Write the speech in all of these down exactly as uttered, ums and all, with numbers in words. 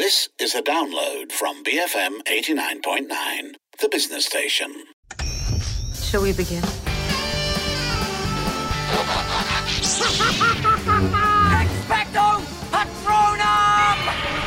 This is a download from B F M eighty-nine point nine, the business station. Shall we begin? Expecto Patronum!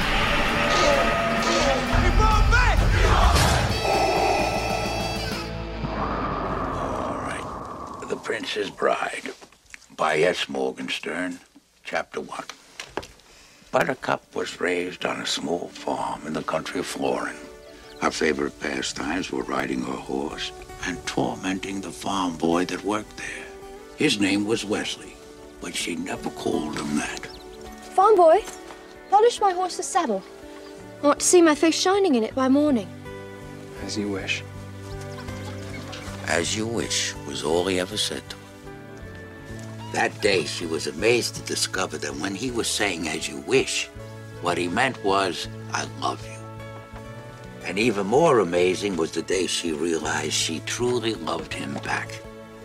All right. The Princess Bride by S. Morgenstern, Chapter one. Buttercup was raised on a small farm in the country of Florin. Her favorite pastimes were riding her horse and tormenting the farm boy that worked there. His name was Wesley, but she never called him that. Farm boy, polish my horse's saddle. I want to see my face shining in it by morning. As you wish. As you wish was all he ever said to her. That day, she was amazed to discover that when he was saying, as you wish, what he meant was, I love you. And even more amazing was the day she realized she truly loved him back.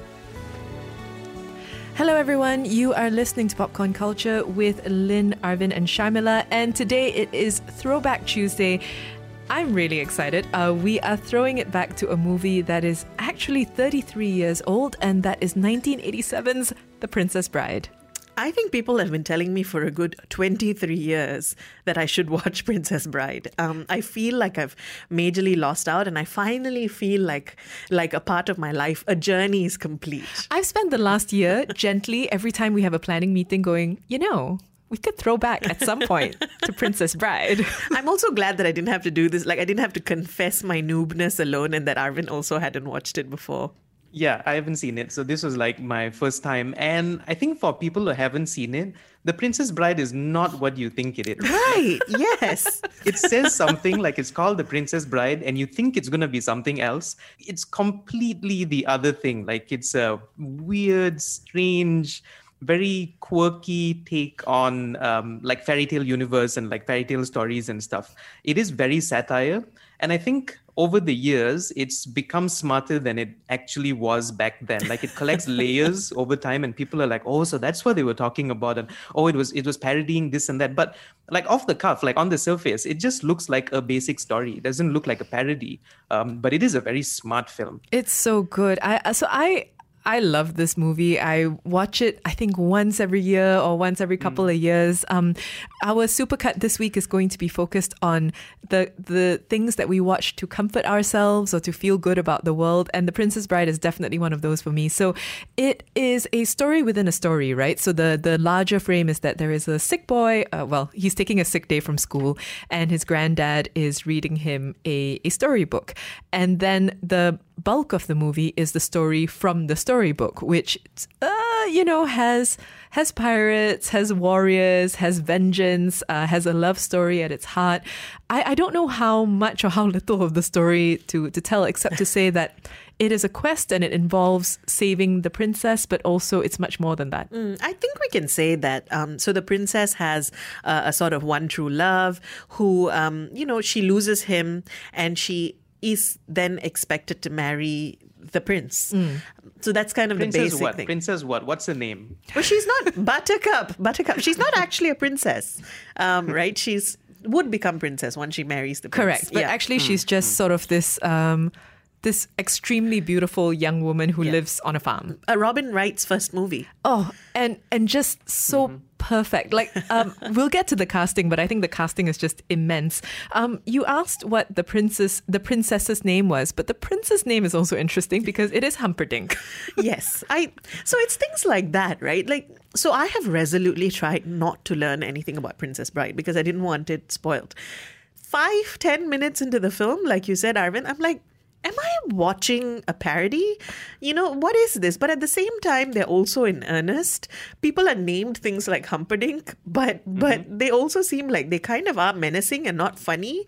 Hello everyone, you are listening to Popcorn Culture with Lynn, Arvin and Sharmila, and today it is Throwback Tuesday. I'm really excited. Uh, we are throwing it back to a movie that is actually thirty-three years old, and that is nineteen eighty-seven's The Princess Bride. I think people have been telling me for a good twenty-three years that I should watch Princess Bride. Um, I feel like I've majorly lost out, and I finally feel like like a part of my life, a journey is complete. I've spent the last year gently, every time we have a planning meeting, going, you know, we could throw back at some point to Princess Bride. I'm also glad that I didn't have to do this. Like, I didn't have to confess my noobness alone, and that Arvin also hadn't watched it before. Yeah, I haven't seen it. So this was like my first time. And I think for people who haven't seen it, The Princess Bride is not what you think it is. Right, yes. It says something like it's called The Princess Bride and you think it's going to be something else. It's completely the other thing. Like it's a weird, strange, very quirky take on um, like fairy tale universe and like fairy tale stories and stuff. It is very satire. And I think over the years, it's become smarter than it actually was back then. Like it collects layers over time and people are like, oh, so that's what they were talking about. And oh, it was it was parodying this and that. But like off the cuff, like on the surface, it just looks like a basic story. It doesn't look like a parody. Um, but it is a very smart film. It's so good. I So I... I love this movie. I watch it, I think, once every year or once every couple mm. of years. Um, our supercut this week is going to be focused on the the things that we watch to comfort ourselves or to feel good about the world. And The Princess Bride is definitely one of those for me. So it is a story within a story, right? So the, the larger frame is that there is a sick boy. Uh, well, he's taking a sick day from school and his granddad is reading him a, a storybook. And then the bulk of the movie is the story from the storybook, which, uh, you know, has has pirates, has warriors, has vengeance, uh, has a love story at its heart. I, I don't know how much or how little of the story to, to tell, except to say that it is a quest and it involves saving the princess, but also it's much more than that. Mm, I think we can say that. Um, so the princess has uh, a sort of one true love who, um, you know, she loses him and she is then expected to marry the prince. Mm. So that's kind of Princess the basic what? thing. Princess what? What's her name? Well, she's not Buttercup. Buttercup. She's not actually a princess, um, right? She's would become princess once she marries the prince. Correct. But yeah. actually, mm. she's just mm. sort of this... Um, this extremely beautiful young woman who yeah. lives on a farm. Uh, Robin Wright's first movie. Oh, and and just so mm-hmm. perfect. Like, um, we'll get to the casting, but I think the casting is just immense. Um, you asked what the princess, the princess's name was, but the prince's name is also interesting because it is Humperdinck. Yes, I. So it's things like that, right? Like, so I have resolutely tried not to learn anything about Princess Bride because I didn't want it spoiled. Five, ten minutes into the film, like you said, Arvin, I'm like, am I watching a parody? You know, what is this? But at the same time, they're also in earnest. People are named things like Humperdinck, but mm-hmm. but they also seem like they kind of are menacing and not funny.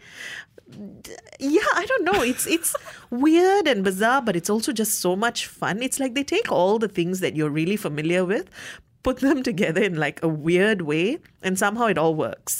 Yeah, I don't know. It's it's weird and bizarre, but it's also just so much fun. It's like they take all the things that you're really familiar with, put them together in like a weird way, and somehow it all works.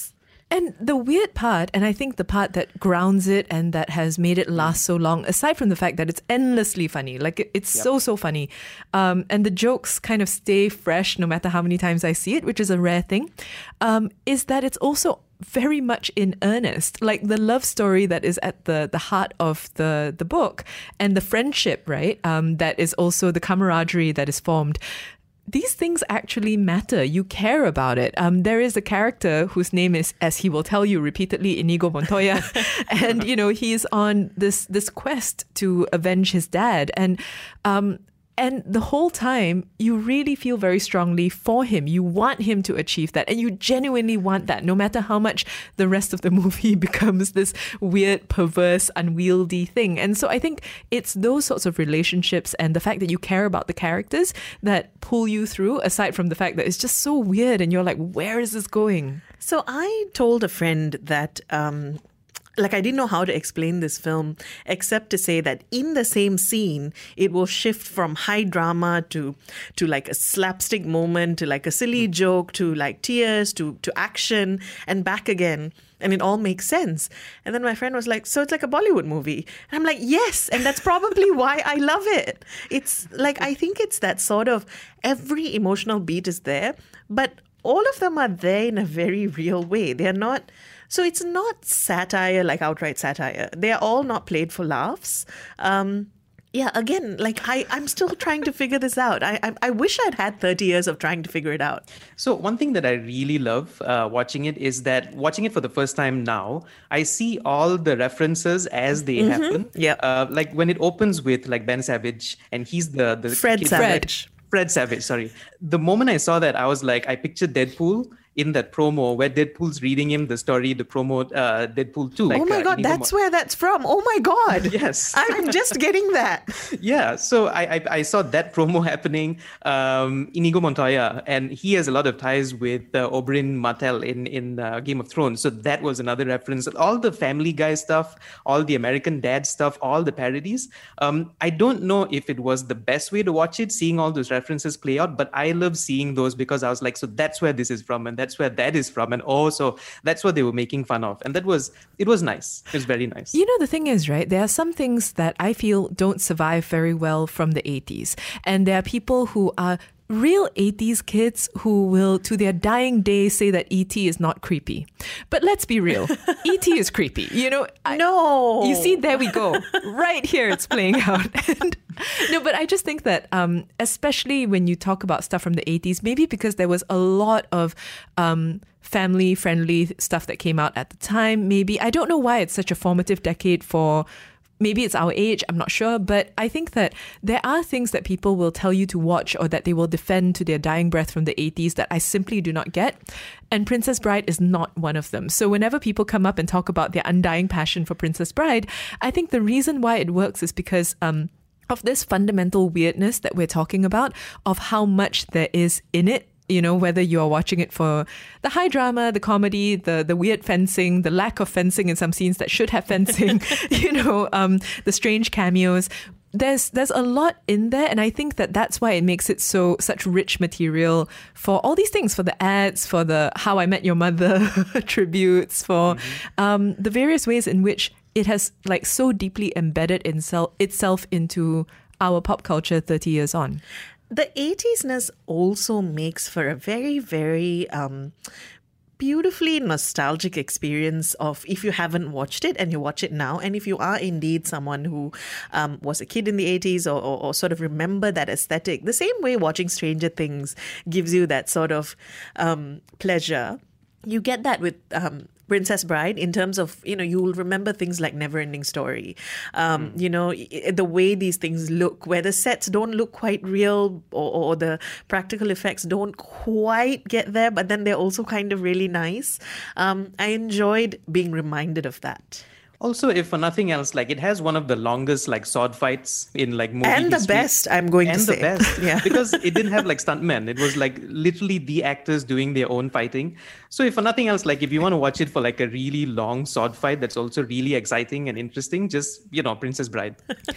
And the weird part, and I think the part that grounds it and that has made it last so long, aside from the fact that it's endlessly funny, like it, it's yep. so, so funny. Um, and the jokes kind of stay fresh no matter how many times I see it, which is a rare thing, um, is that it's also very much in earnest. Like the love story that is at the, the heart of the, the book and the friendship, right? Um, that is also the camaraderie that is formed. These things actually matter. You care about it. Um, there is a character whose name is, as he will tell you repeatedly, Inigo Montoya. And, you know, he's on this this quest to avenge his dad. And um, and the whole time, you really feel very strongly for him. You want him to achieve that. And you genuinely want that, no matter how much the rest of the movie becomes this weird, perverse, unwieldy thing. And so I think it's those sorts of relationships and the fact that you care about the characters that pull you through, aside from the fact that it's just so weird and you're like, where is this going? So I told a friend that... Um, Like, I didn't know how to explain this film except to say that in the same scene, it will shift from high drama to to like a slapstick moment, to like a silly joke, to like tears, to, to action, and back again. And it all makes sense. And then my friend was like, so it's like a Bollywood movie. And I'm like, yes. And that's probably why I love it. It's like, I think it's that sort of every emotional beat is there, but all of them are there in a very real way. They're not... So it's not satire, like outright satire. They're all not played for laughs. Um, yeah, again, like I, I'm still trying to figure this out. I, I I wish I'd had thirty years of trying to figure it out. So one thing that I really love uh, watching it is that watching it for the first time now, I see all the references as they mm-hmm. happen. Yeah, uh, like when it opens with like Ben Savage and he's the the Fred kid, Savage. Fred, Fred Savage. Sorry. The moment I saw that, I was like, I pictured Deadpool in that promo where Deadpool's reading him the story, the promo, uh, Deadpool two. Like, oh my God, uh, that's Mo- where that's from. Oh my God. Yes. I'm just getting that. Yeah. So I, I I saw that promo happening. Um, Inigo Montoya, and he has a lot of ties with uh, Oberyn Martell in, in uh, Game of Thrones. So that was another reference. All the Family Guy stuff, all the American Dad stuff, all the parodies. Um, I don't know if it was the best way to watch it, seeing all those references play out, but I love seeing those because I was like, so that's where this is from. And that's where that is from, and oh, so that's what they were making fun of, and that was it was nice. It was very nice. You know, the thing is, right, there are some things that I feel don't survive very well from the eighties, and there are people who are real eighties kids who will, to their dying day, say that E T is not creepy. But let's be real, E T is creepy. You know, I, no. You see, there we go. Right here, it's playing out. And, no, but I just think that, um, especially when you talk about stuff from the eighties, maybe because there was a lot of um, family-friendly stuff that came out at the time. Maybe I don't know why it's such a formative decade for. Maybe it's our age, I'm not sure, but I think that there are things that people will tell you to watch or that they will defend to their dying breath from the eighties that I simply do not get. And Princess Bride is not one of them. So whenever people come up and talk about their undying passion for Princess Bride, I think the reason why it works is because um, of this fundamental weirdness that we're talking about, of how much there is in it. You know, whether you're watching it for the high drama, the comedy, the the weird fencing, the lack of fencing in some scenes that should have fencing, you know, um, the strange cameos. There's there's a lot in there, and I think that that's why it makes it so such rich material for all these things, for the ads, for the How I Met Your Mother tributes, for mm-hmm. um, the various ways in which it has like so deeply embedded itself itself into our pop culture thirty years on. The eighties-ness also makes for a very, very um, beautifully nostalgic experience of if you haven't watched it and you watch it now. And if you are indeed someone who um, was a kid in the eighties or, or, or sort of remember that aesthetic, the same way watching Stranger Things gives you that sort of um, pleasure, you get that with... Um, Princess Bride, in terms of, you know, you will remember things like Neverending Story, um, mm. you know, the way these things look, where the sets don't look quite real or, or the practical effects don't quite get there, but then they're also kind of really nice. Um, I enjoyed being reminded of that. Also, if for nothing else, like it has one of the longest like sword fights in like movie and the history. best, I'm going and to say. And the best, yeah, because it didn't have like stuntmen. It was like literally the actors doing their own fighting. So if for nothing else, like if you want to watch it for like a really long sword fight that's also really exciting and interesting, just, you know, Princess Bride.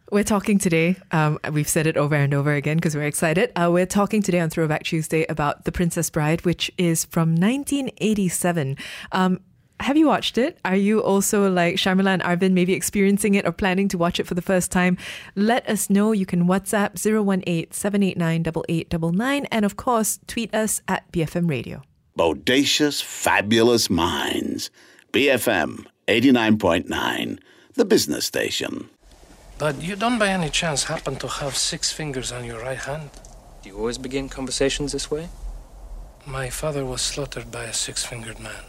We're talking today, um, we've said it over and over again because we're excited. Uh, we're talking today on Throwback Tuesday about The Princess Bride, which is from nineteen eighty-seven. Um, have you watched it? Are you also like Sharmila and Arvind, maybe experiencing it or planning to watch it for the first time? Let us know. You can WhatsApp zero one eight, seven eight nine, eight eight nine nine and of course, tweet us at B F M Radio. Bodacious, fabulous minds. B F M eighty-nine point nine, the business station. But you don't by any chance happen to have six fingers on your right hand? Do you always begin conversations this way? My father was slaughtered by a six-fingered man.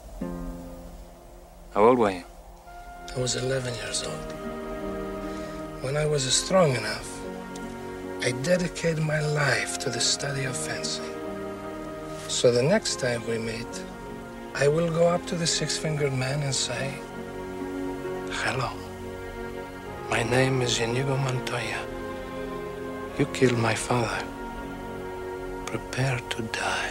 How old were you? I was eleven years old. When I was strong enough, I dedicated my life to the study of fencing. So the next time we meet, I will go up to the six-fingered man and say, hello. My name is Inigo Montoya. You killed my father. Prepare to die.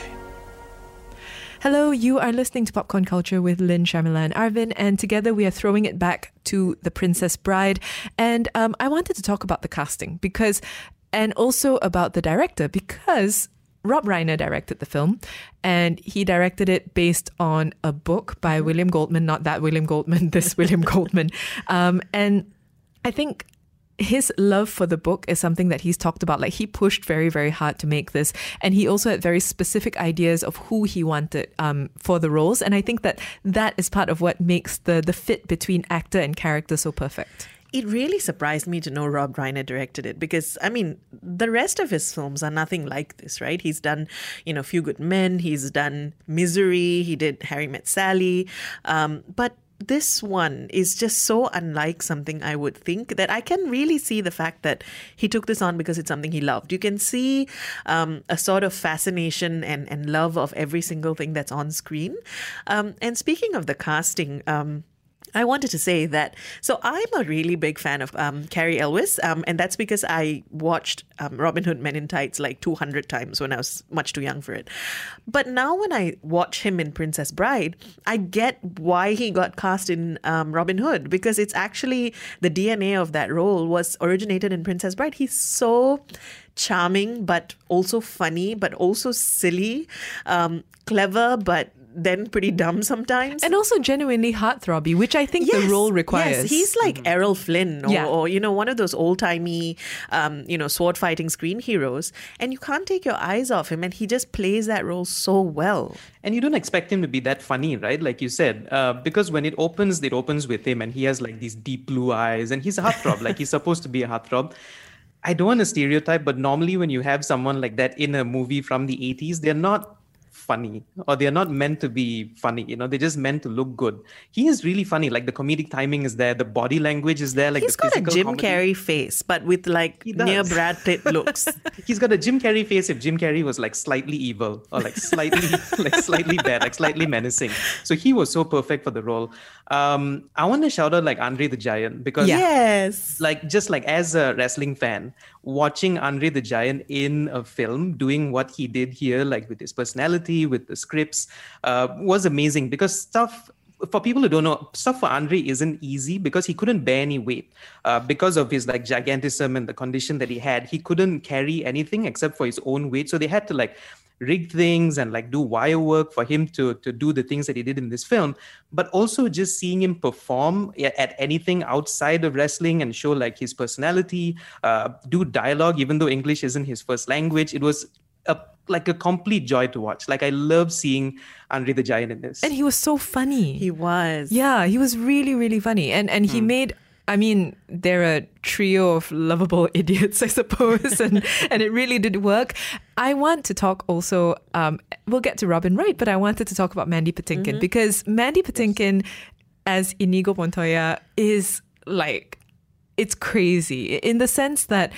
Hello, you are listening to Popcorn Culture with Lynn, Sharmila and Arvind, and together we are throwing it back to The Princess Bride. And um, I wanted to talk about the casting because, and also about the director, because Rob Reiner directed the film, and he directed it based on a book by William Goldman, not that William Goldman, this William Goldman. Um, and I think his love for the book is something that he's talked about. Like, he pushed very, very hard to make this. And he also had very specific ideas of who he wanted um, for the roles. And I think that that is part of what makes the, the fit between actor and character so perfect. It really surprised me to know Rob Reiner directed it because, I mean, the rest of his films are nothing like this, right? He's done, you know, Few Good Men, he's done Misery, he did Harry Met Sally, um, but this one is just so unlike something I would think that I can really see the fact that he took this on because it's something he loved. You can see um, a sort of fascination and, and love of every single thing that's on screen. Um, and speaking of the casting, um, I wanted to say that, so I'm a really big fan of um, Cary Elwes, um, and that's because I watched um, Robin Hood Men in Tights like two hundred times when I was much too young for it. But now when I watch him in Princess Bride, I get why he got cast in um, Robin Hood, because it's actually the D N A of that role was originated in Princess Bride. He's so charming, but also funny, but also silly, um, clever, but then pretty dumb sometimes. And also genuinely heartthrobby, which I think yes, the role requires. Yes, he's like mm-hmm. Errol Flynn or, yeah. or, you know, one of those old-timey, um, you know, sword-fighting screen heroes. And you can't take your eyes off him. And he just plays that role so well. And you don't expect him to be that funny, right? Like you said, uh, because when it opens, it opens with him and he has like these deep blue eyes and he's a heartthrob, like he's supposed to be a heartthrob. I don't want to stereotype, but normally when you have someone like that in a movie from the eighties, they're not funny, or they're not meant to be funny, you know, they're just meant to look good. He is really funny, like the comedic timing is there, the body language is there, like he's the got a Jim comedy. Carrey face, but with like near Brad Pitt looks. He's got a Jim Carrey face if Jim Carrey was like slightly evil or like slightly like slightly bad, like slightly menacing. So he was so perfect for the role. Um, I want to shout out like Andre the Giant because yes, like just like as a wrestling fan, watching Andre the Giant in a film doing what he did here, like with his personality, with the scripts, uh, was amazing because stuff, for people who don't know, stuff for Andre isn't easy because he couldn't bear any weight. Uh, because of his like gigantism and the condition that he had, he couldn't carry anything except for his own weight. So they had to like rig things and like do wire work for him to, to do the things that he did in this film. But also just seeing him perform at anything outside of wrestling and show like his personality, uh, do dialogue, even though English isn't his first language. It was a like a complete joy to watch. Like I love seeing Andre the Giant in this. And he was so funny. He was. Yeah, he was really, really funny. And and he hmm. made, I mean, they're a trio of lovable idiots, I suppose, and, and it really did work. I want to talk also, um, we'll get to Robin Wright, but I wanted to talk about Mandy Patinkin mm-hmm. because Mandy Patinkin yes. as Inigo Montoya is like, it's crazy in the sense that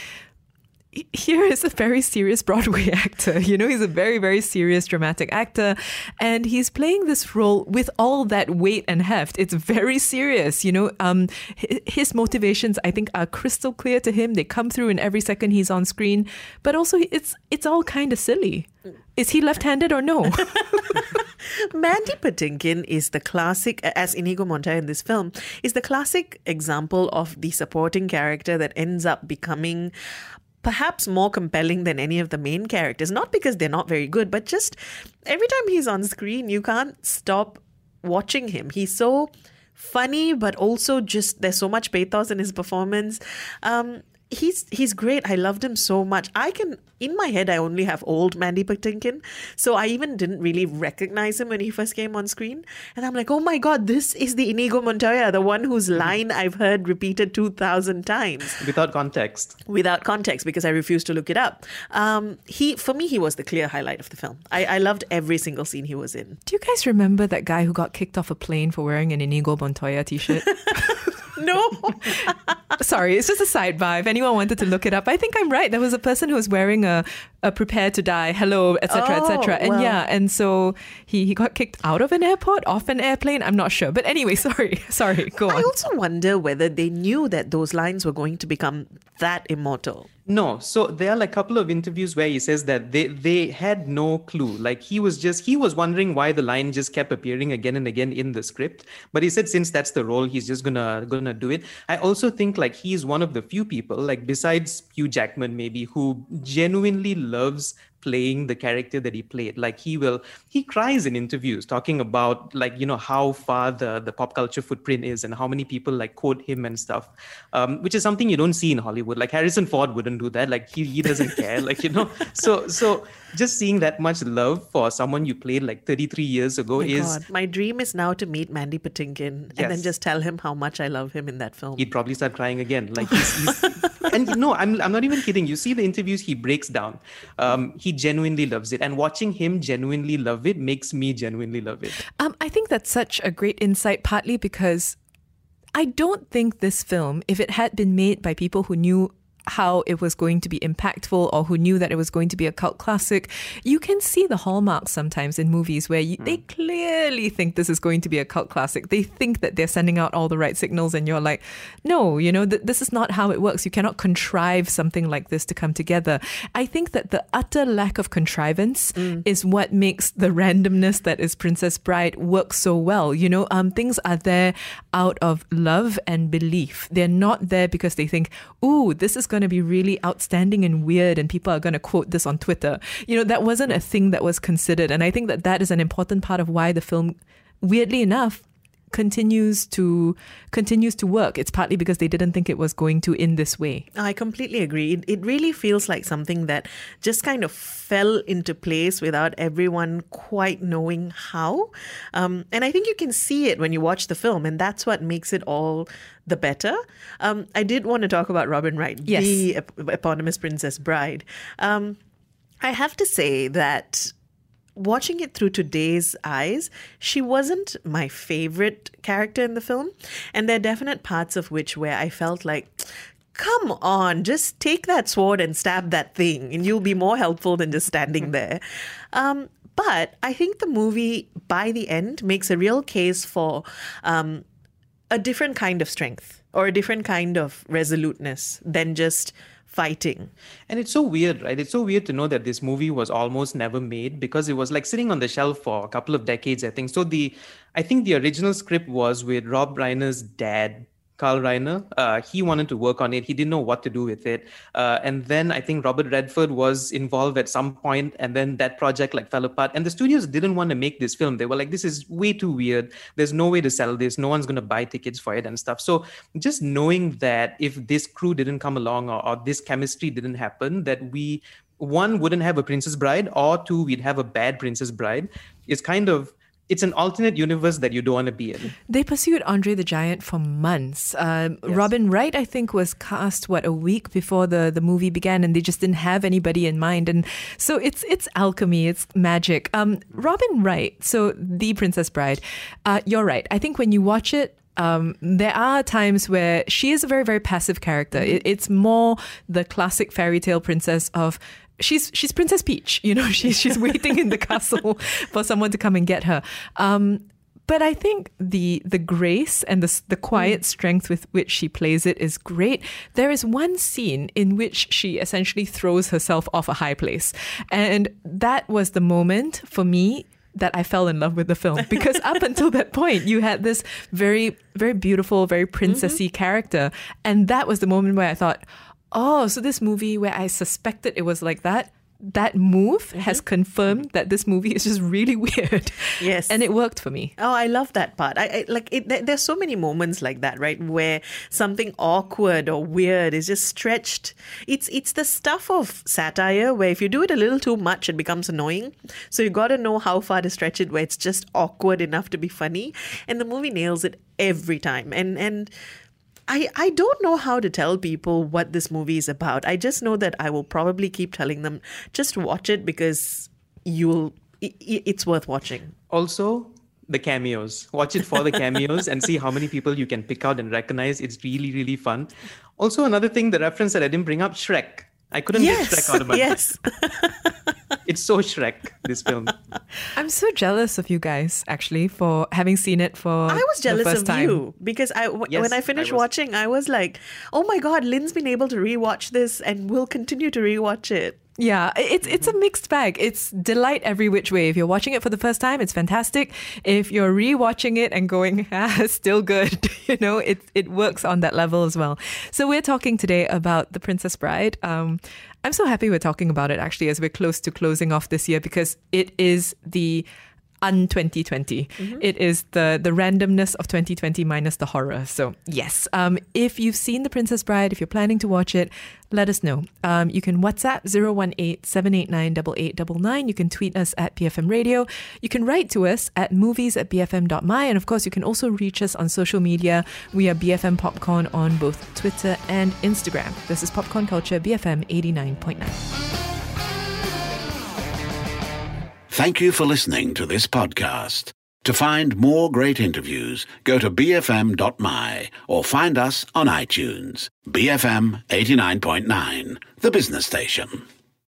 here is a very serious Broadway actor. You know, he's a very, very serious dramatic actor. And he's playing this role with all that weight and heft. It's very serious. You know, um, his motivations, I think, are crystal clear to him. They come through in every second he's on screen. But also, it's it's all kind of silly. Is he left-handed or no? Mandy Patinkin is the classic, as Inigo Montoya in this film, is the classic example of the supporting character that ends up becoming perhaps more compelling than any of the main characters. Not because they're not very good, but just every time he's on screen, you can't stop watching him. He's so funny, but also just there's so much pathos in his performance. Um, he's he's great. I loved him so much. I can, in my head, I only have old Mandy Patinkin, so I even didn't really recognize him when he first came on screen. And I'm like, oh my God, this is the Inigo Montoya, the one whose line I've heard repeated two thousand times. Without context. Without context, because I refused to look it up. Um, he, for me, he was the clear highlight of the film. I, I loved every single scene he was in. Do you guys remember that guy who got kicked off a plane for wearing an Inigo Montoya t-shirt? No. Sorry, it's just a sidebar. If anyone wanted to look it up, I think I'm right. There was a person who was wearing a, a prepare to die, hello, et cetera, Oh, et cetera. And well. yeah, and so he, he got kicked out of an airport, off an airplane. I'm not sure. But anyway, sorry. Sorry, go on. I also wonder whether they knew that those lines were going to become that immortal. No, so there are like a couple of interviews where he says that they, they had no clue. Like he was just, he was wondering why the line just kept appearing again and again in the script. But he said since that's the role, he's just gonna gonna do it. I also think like he's one of the few people, like besides Hugh Jackman maybe, who genuinely loves playing the character that he played. Like he will, he cries in interviews talking about like, you know, how far the, the pop culture footprint is and how many people like quote him and stuff, um, which is something you don't see in Hollywood. Like Harrison Ford wouldn't do that. Like he, he doesn't care, like, you know, so, so just seeing that much love for someone you played like thirty-three years ago Oh my is... God. My dream is now to meet Mandy Patinkin Yes. and then just tell him how much I love him in that film. He'd probably start crying again. Like he's, he's and you know, I'm I'm not even kidding. You see the interviews, he breaks down. Um, he genuinely loves it, and watching him genuinely love it makes me genuinely love it. Um, I think that's such a great insight, partly because I don't think this film, if it had been made by people who knew how it was going to be impactful or who knew that it was going to be a cult classic, you can see the hallmarks sometimes in movies where you, mm. they clearly think this is going to be a cult classic. They think that they're sending out all the right signals and you're like, no, you know, th- this is not how it works. You cannot contrive something like this to come together. I think that the utter lack of contrivance mm. is what makes the randomness that is Princess Bride work so well. You know, um, things are there out of love and belief. They're not there because they think, ooh, this is going to be really outstanding and weird and people are going to quote this on Twitter. You know, that wasn't a thing that was considered. And I think that that is an important part of why the film, weirdly enough, continues to continues to work. It's partly because they didn't think it was going to in this way. I completely agree. It, it really feels like something that just kind of fell into place without everyone quite knowing how. Um, and I think you can see it when you watch the film, and that's what makes it all the better. Um, I did want to talk about Robin Wright, yes. the ep- eponymous Princess Bride. Um, I have to say that watching it through today's eyes, she wasn't my favorite character in the film. And there are definite parts of which where I felt like, come on, just take that sword and stab that thing and you'll be more helpful than just standing there. Um, but I think the movie, by the end, makes a real case for um, a different kind of strength or a different kind of resoluteness than just fighting. And it's so weird, right? It's so weird to know that this movie was almost never made because it was like sitting on the shelf for a couple of decades, I think. So the, I think the original script was with Rob Reiner's dad, Carl Reiner. Uh, he wanted to work on it. He didn't know what to do with it. Uh, and then I think Robert Redford was involved at some point, and then that project like fell apart. And the studios didn't want to make this film. They were like, this is way too weird. There's no way to sell this. No one's going to buy tickets for it and stuff. So just knowing that if this crew didn't come along or, or this chemistry didn't happen, that we, one, wouldn't have a Princess Bride, or two, we'd have a bad Princess Bride, is kind of, it's an alternate universe that you don't want to be in. They pursued Andre the Giant for months. Um, Yes. Robin Wright, I think, was cast, what, a week before the, the movie began, and they just didn't have anybody in mind. And so it's it's alchemy, it's magic. Um, Robin Wright, so the Princess Bride, uh, you're right. I think when you watch it, Um, there are times where she is a very, very passive character. It, it's more the classic fairy tale princess of she's she's Princess Peach. You know, she's she's waiting in the castle for someone to come and get her. Um, but I think the the grace and the the quiet strength with which she plays it is great. There is one scene in which she essentially throws herself off a high place, and that was the moment for me that I fell in love with the film, because up until that point, you had this very, very beautiful, very princessy mm-hmm. character. And that was the moment where I thought, oh, so this movie where I suspected it was like that, that move mm-hmm. has confirmed that this movie is just really weird. Yes. And it worked for me. Oh, I love that part. I, I like it. There, there's so many moments like that, right? Where something awkward or weird is just stretched. It's it's the stuff of satire where if you do it a little too much, it becomes annoying. So you got to know how far to stretch it where it's just awkward enough to be funny. And the movie nails it every time. And and I, I don't know how to tell people what this movie is about. I just know that I will probably keep telling them, just watch it because you'll it, it's worth watching. Also, the cameos. Watch it for the cameos and see how many people you can pick out and recognize. It's really, really fun. Also, another thing, the reference that I didn't bring up, Shrek. I couldn't yes, get Shrek out of my yes. mind. It's so Shrek, this film. I'm so jealous of you guys, actually, for having seen it for I was jealous the first of time. you because I, w- Yes, when I finished I was. watching, I was like, oh my God, Lynn's been able to rewatch this and will continue to rewatch it. Yeah, it's it's a mixed bag. It's delight every which way. If you're watching it for the first time, it's fantastic. If you're rewatching it and going, ah, still good, you know, it it works on that level as well. So we're talking today about The Princess Bride. Um, I'm so happy we're talking about it actually as we're close to closing off this year, because it is the un twenty twenty. Mm-hmm. It is the the randomness of twenty twenty minus the horror. So yes, um, if you've seen The Princess Bride, if you're planning to watch it, let us know. Um, you can WhatsApp zero one eight, seven eight nine, eight eight nine nine. You can tweet us at B F M Radio. You can write to us at movies at b f m dot m y. And of course, you can also reach us on social media. We are B F M Popcorn on both Twitter and Instagram. This is Popcorn Culture, B F M eighty-nine point nine. Thank you for listening to this podcast. To find more great interviews, go to b f m dot m y or find us on iTunes. B F M eighty-nine point nine, the business station.